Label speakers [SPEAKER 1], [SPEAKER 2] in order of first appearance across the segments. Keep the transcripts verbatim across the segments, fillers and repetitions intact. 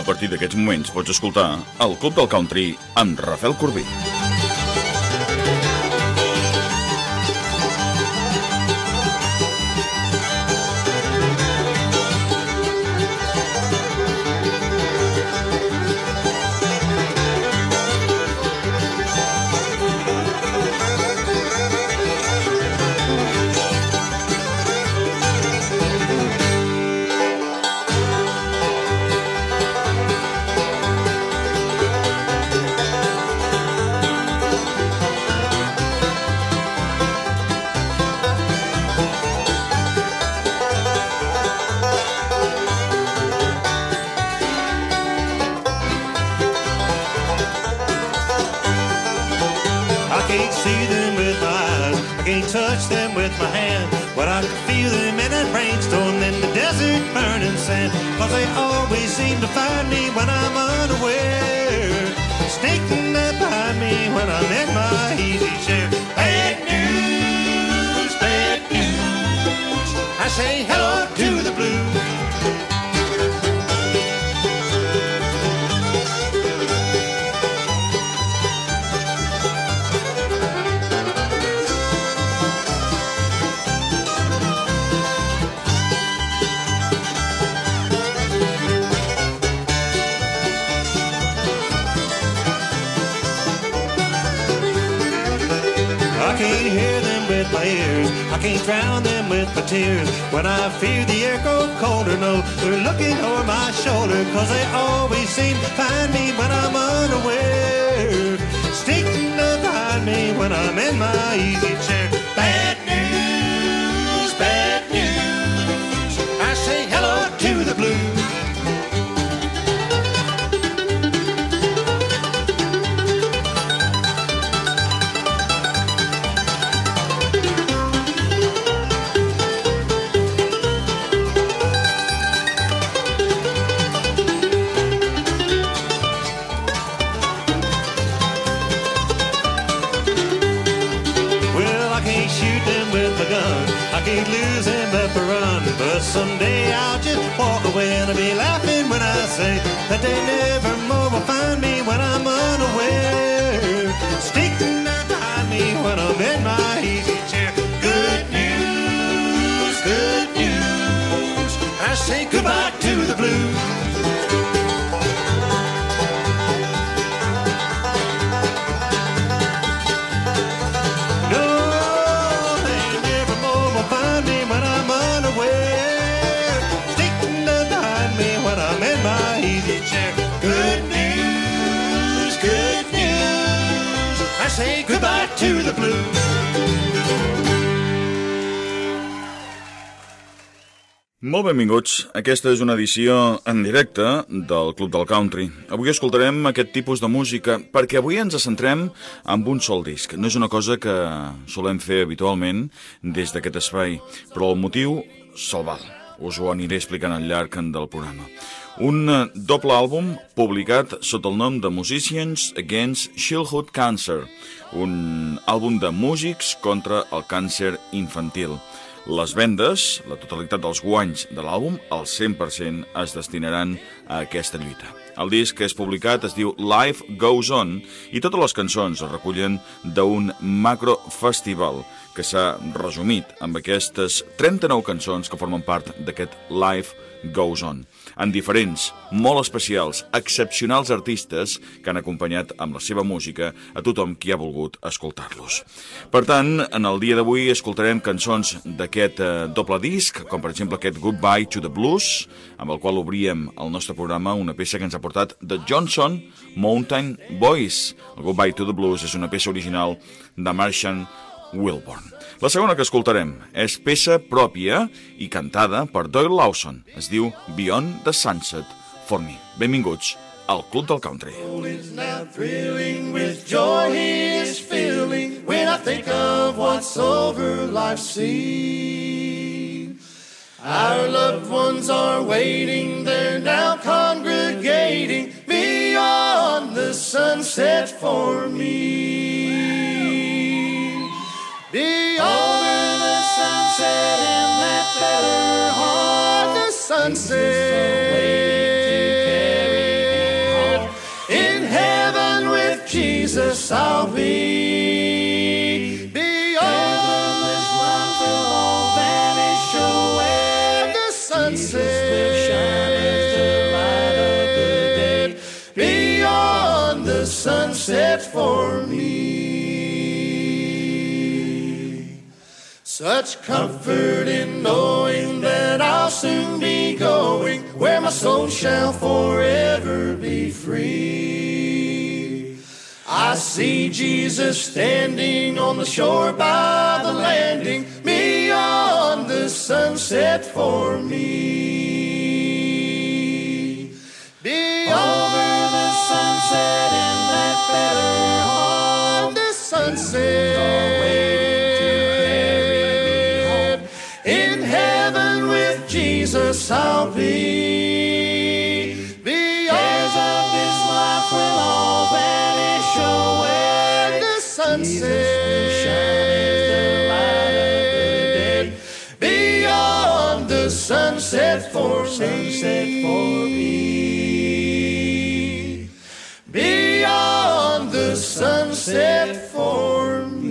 [SPEAKER 1] partir d'aquests moments pots escoltar el Club del Country amb Rafael Corbí.
[SPEAKER 2] Touch them with my hand, but I could feel them in that rainstorm in the desert burning sand, cause they always seem to find me when I'm unaware, sneaking up behind me when I'm in my easy chair. Bad news, bad news, I say hello to the blues. I can't hear them with my ears, I can't drown them with my tears. When I feel the air go colder, no, they're looking over my shoulder, cause they always seem to find me when I'm unaware, sneaking up behind me when I'm in my easy chair. Bad news, bad news, I say hello to the blues. I can't lose him but run, but someday I'll just walk away and I'll be laughing when I say that they never more will find me when I'm unaware, sneaking up behind me when I'm in my easy chair. Good news, good news, I say goodbye to the blues. Say goodbye to the blues.
[SPEAKER 1] Molt benvinguts. Aquesta és una edició en directe del Club del Country. Avui escoltarem aquest tipus de música perquè avui ens centrem en un sol disc. No és una cosa que solem fer habitualment des d'aquest espai, però el motiu se'l val. Us ho aniré explicant al llarg del programa. Un doble àlbum publicat sota el nom de Musicians Against Childhood Cancer, un àlbum de músics contra el càncer infantil. Les vendes, la totalitat dels guanys de l'àlbum, el cent per cent es destinaran a aquesta lluita. El disc que és publicat es diu Life Goes On i totes les cançons es recullen d'un macrofestival que s'ha resumit amb aquestes trenta-nou cançons que formen part d'aquest Life Goes On, en diferents, molt especials, excepcionals artistes que han acompanyat amb la seva música a tothom qui ha volgut escoltar-los. Per tant, en el dia d'avui escoltarem cançons d'aquest eh, doble disc, com per exemple aquest Goodbye to the Blues, amb el qual obríem el nostre programa, una peça que ens ha portat The Johnson Mountain Boys. El Goodbye to the Blues és una peça original de Marshall Wilburn. La segona que escoltarem és peça pròpia i cantada per Doyle Lawson. Es diu Beyond the Sunset for Me. Benvinguts al Club del Country.
[SPEAKER 2] It's now thrilling with joy he is feeling when I think of what's over life's sea. Our loved ones are waiting, they're now congregating beyond the sunset for me. Beyond the sunset in that better heart, the sunset
[SPEAKER 3] Jesus I'll be. Beyond this life will all vanish away. The sunset will shine as the light of the day. Beyond the sunset for me. Such comfort in knowing that I'll soon be going where my soul shall forever be free. I see Jesus standing on the shore by the landing, beyond the sunset for me. Beyond the sunset in that better home, the sunset. Jesus I'll be. The cares of this life will all vanish away. The sunset will shine as the light of the day. Beyond the sunset for sunset for me. Beyond the sunset for me.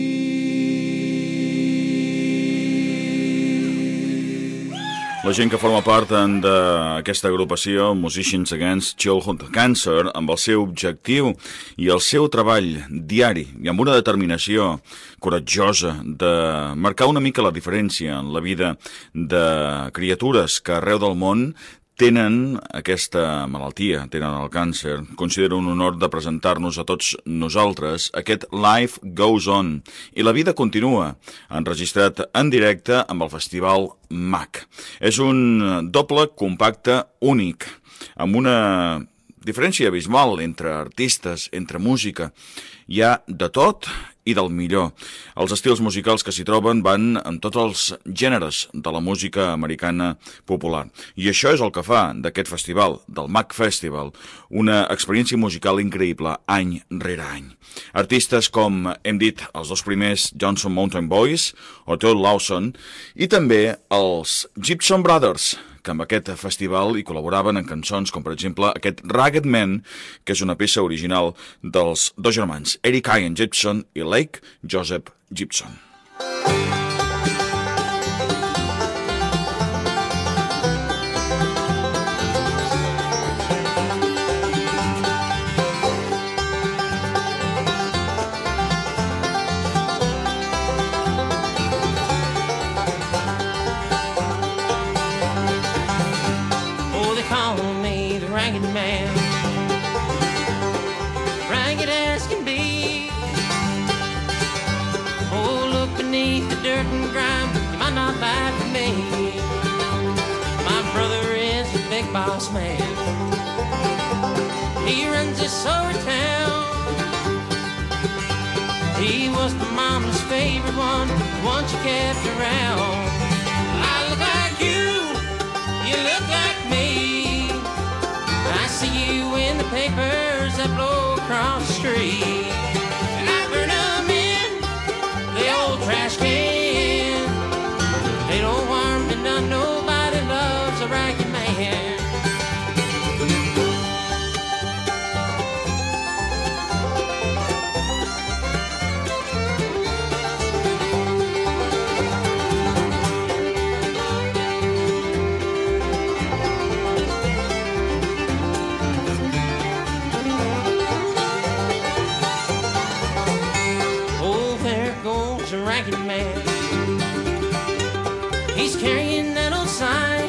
[SPEAKER 1] La gent que forma part d'aquesta agrupació, Musicians Against Childhood Cancer, amb el seu objectiu i el seu treball diari i amb una determinació coratjosa de marcar una mica la diferència en la vida de criatures que arreu del món tenen aquesta malaltia, tenen el càncer. Considero un honor de presentar-nos a tots nosaltres aquest Life Goes On i la vida continua, enregistrat en directe amb el festival M A C. És un doble compacte únic, amb una diferència abismal entre artistes, entre música. Hi ha de tot i del millor. Els estils musicals que s'hi troben van en tots els gèneres de la música americana popular. I això és el que fa d'aquest festival, del M A C Festival, una experiència musical increïble any rere any. Artistes com hem dit, els dos primers Johnson Mountain Boys o Todd Lawson, i també els Gibson Brothers, que amb aquest festival hi col·laboraven en cançons com, per exemple, aquest Ragged Man, que és una peça original dels dos germans, Eric Ian Gibson i Lake Joseph Gibson. Boss man, he runs this over town. He was the mama's favorite one, the one she kept around. I look like you, you look like me. I see you in the papers that blow across the street. And I burn them in the old trash can. They don't harm me none, nobody loves a ragged man. He's carrying that old sign.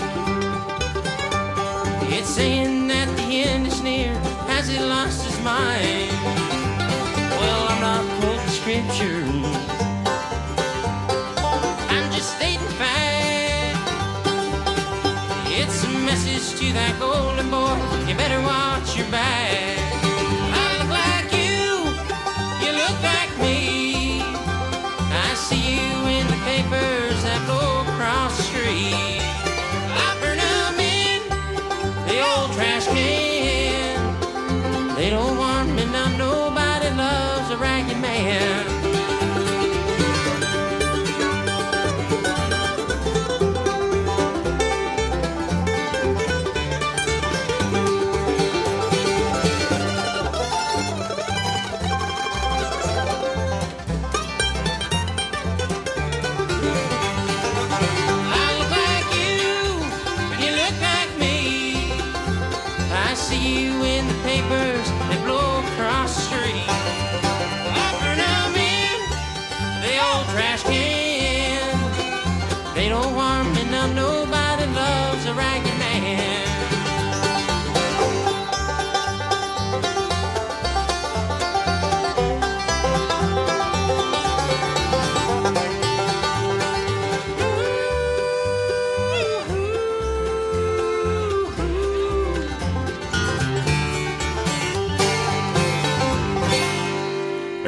[SPEAKER 1] It's saying that the end is near. Has he lost his mind? Well, I'm not quoting scripture, I'm just stating fact. It's a message to that golden boy. You better watch your back. I look like you, you look like me. I see you in the papers that go across the street. I burn them in the old trash can. They don't want me now, nobody loves a ragged man.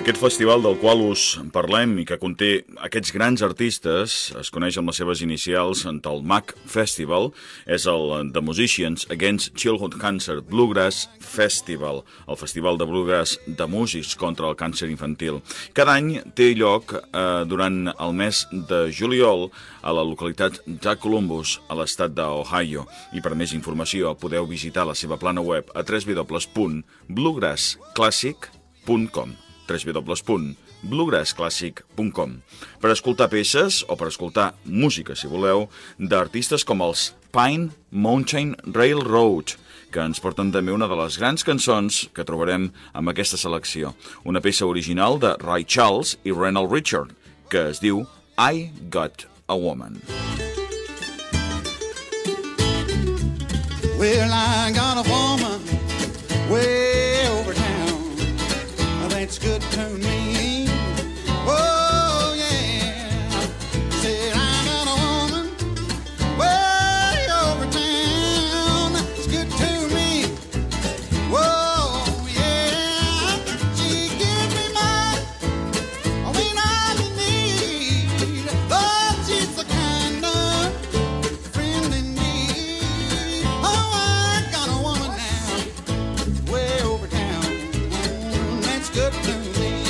[SPEAKER 1] Aquest festival del qual us parlem i que conté aquests grans artistes, es coneix amb les seves inicials del M A C Festival, és el The Musicians Against Childhood Cancer Bluegrass Festival, el festival de bluegrass de músics contra el càncer infantil. Cada any té lloc eh, durant el mes de juliol a la localitat de Columbus, a l'estat d'Ohio. I per més informació podeu visitar la seva plana web a w w w punt bluegrass classic punt com. w w w punt bluegrass classic punt com. Per escoltar peces o per escoltar música, si voleu, d'artistes com els Pine Mountain Railroad, que ens porten també una de les grans cançons que trobarem amb aquesta selecció. Una peça original de Ray Charles i Renald Richard, que es diu I Got a Woman.
[SPEAKER 3] Well, I got a woman way over town that's good to me. Oh, yeah. Said I got a woman way over town that's good to me. Whoa, yeah. She gives me my when I'm in need. Oh, she's the kind of friend in need. Oh, I got a woman now way over town that's good to me.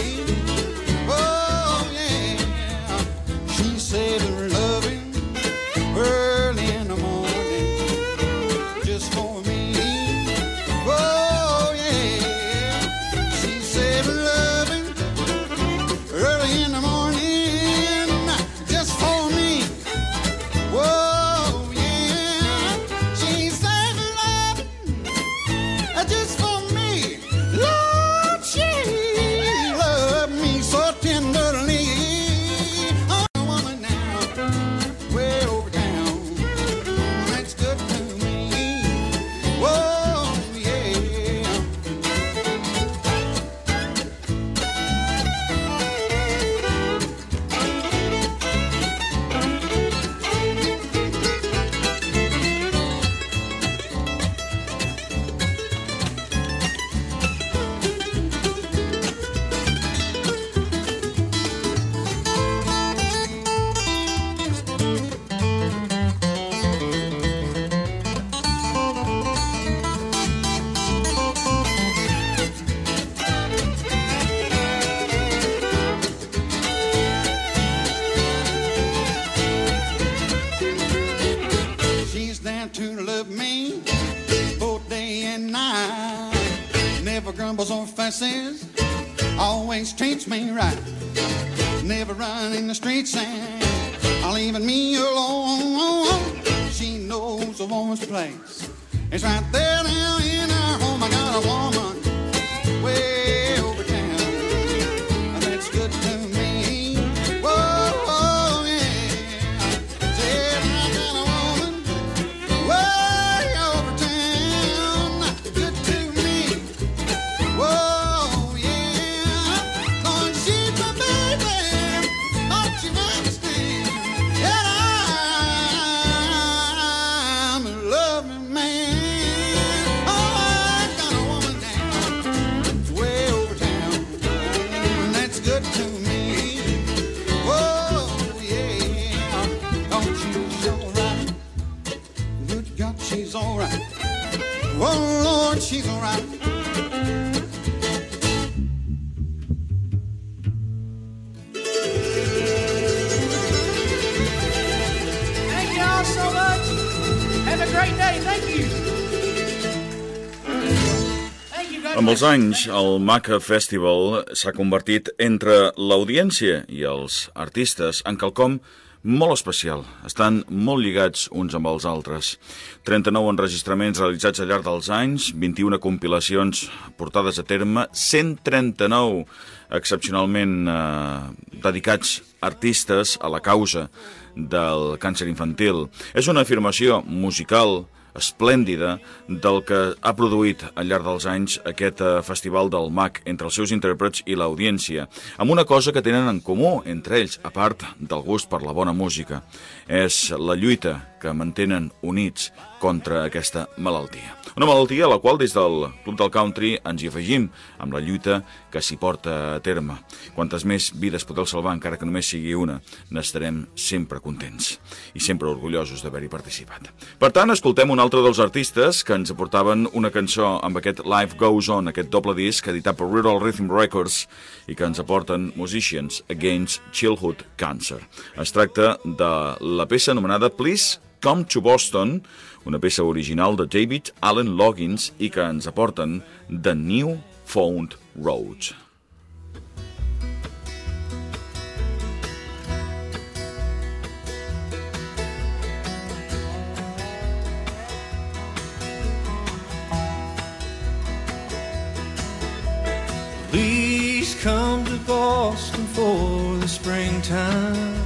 [SPEAKER 3] Oh, yeah. She said her loving early in the morning just for me. Oh, yeah. She said her loving early in the morning just for me. Whoa, yeah. She said her loving just for me. Lord, she loved me so tenderly. I'm a woman now, way over town. That's good to me. Whoa, yeah. She's there to love me both day and night. Never grumbles or fusses, always treats me right. Never run in the streets and leaving me alone. She knows a woman's place. It's right there now in her home. I got a woman way over town that's good to me. Whoa, whoa, yeah. Said I got a woman way over town good to me. Whoa, yeah. Lord, she's my baby. Don't you understand? And I'm a loving man. Oh, I got a woman now way over town and that's good to me. Whoa, yeah. Don't you, she's all right. Good God, she's all right. Oh, Lord, she's all right.
[SPEAKER 4] Thank you all so much. Have a great day. Thank you. Thank you. God
[SPEAKER 1] Amb els
[SPEAKER 4] bless you.
[SPEAKER 1] anys, el M A C Festival s'ha convertit entre l'audiència i els artistes en quelcom molt especial. Estan molt lligats uns amb els altres. trenta-nou enregistraments realitzats al llarg dels anys, vint-i-una compilacions portades a terme, cent trenta-nou excepcionalment eh, dedicats artistes a la causa del càncer infantil. És una afirmació musical esplèndida del que ha produït al llarg dels anys aquest eh, festival del M A C entre els seus intèrprets i l'audiència, amb una cosa que tenen en comú entre ells, a part del gust per la bona música. És la lluita que mantenen units contra aquesta malaltia. Una malaltia a la qual des del Club del Country ens hi afegim amb la lluita que s'hi porta a terme. Quantes més vides podeu salvar, encara que només sigui una, n'estarem sempre contents i sempre orgullosos d'haver-hi participat. Per tant, escoltem un altre dels artistes que ens aportaven una cançó amb aquest Life Goes On, aquest doble disc editat per Rural Rhythm Records i que ens aporten Musicians Against Childhood Cancer. Es tracta de la peça anomenada Please Come to Boston, una peça original de David Allen Loggins i que ens aporten The New Found Roads.
[SPEAKER 3] Please come to Boston for the springtime.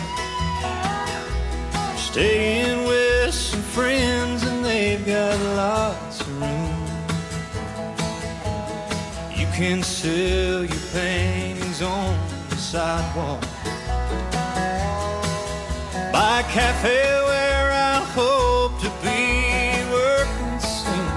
[SPEAKER 3] Staying with some friends and they've got lots of room. You can sell your paintings on the sidewalk. Buy a cafe where I hope to be working soon.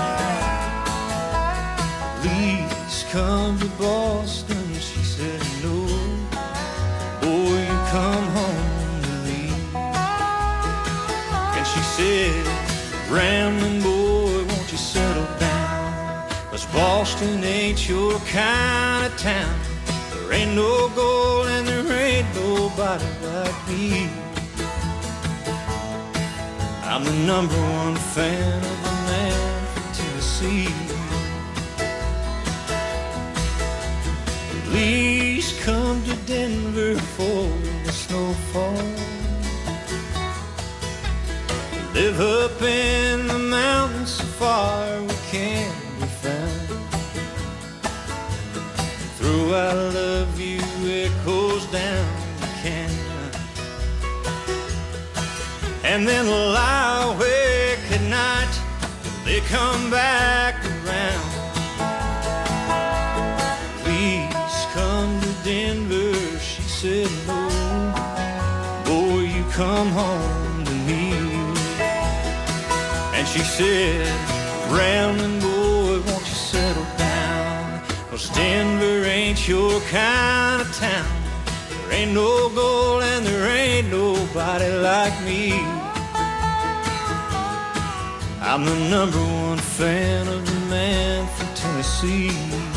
[SPEAKER 3] Please come to Boston, she said no. Or you come home to leave. And she said, Ramblin' boy, won't you settle down? 'Cause Boston ain't your kind of town. There ain't no gold and there ain't nobody like me. I'm the number one fan of the man from Tennessee. Please come to Denver for the snowfall. Live up in the mountains so far we can't be found. Through I love you echoes down the canyon. And then lie awake at night till they come back around. Please come to Denver, she said no. Boy, you come home to me. And she said, Ramblin' boy, won't you settle down? 'Cause Denver ain't your kind of town. There ain't no gold and there ain't nobody like me. I'm the number one fan of the man from Tennessee.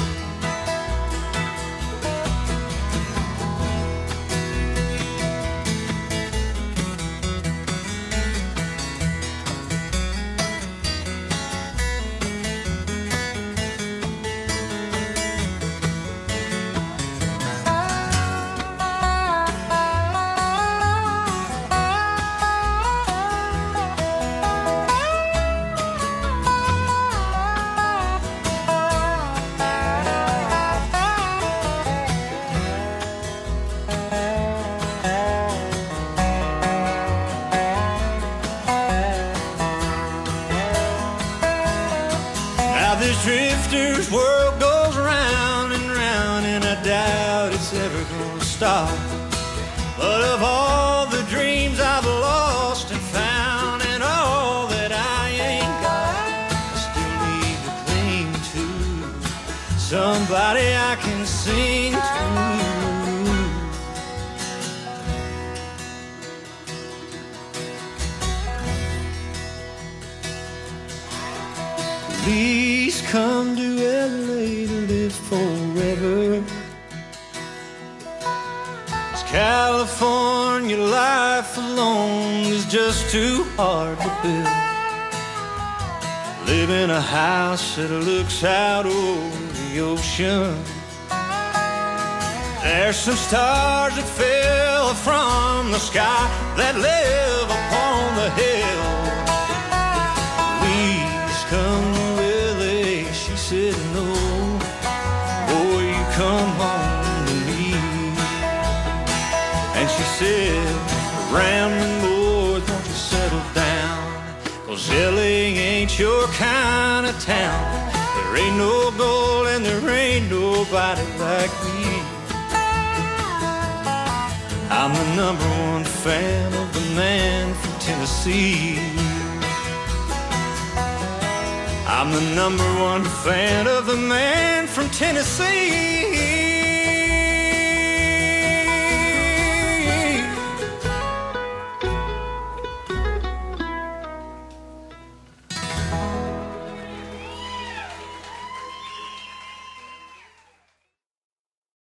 [SPEAKER 3] This drifter's world goes round and round, and I doubt it's ever gonna stop. But of all the dreams I've lost and found, and all that I ain't got, I still need to cling to somebody I can sing to. Please come to L A to live forever. 'Cause California life alone is just too hard to build. Live in a house that looks out over the ocean. There's some stars that fell from the sky that live upon the hill. Please come to L A, she said no. Boy, you come home to me. And she said, Ramblin' boy, won't you settle down? 'Cause L A ain't your kind of town. There ain't no gold and there ain't nobody like me. I'm the number one fan of the man from
[SPEAKER 2] Tennessee. I'm the number one fan of the man from Tennessee.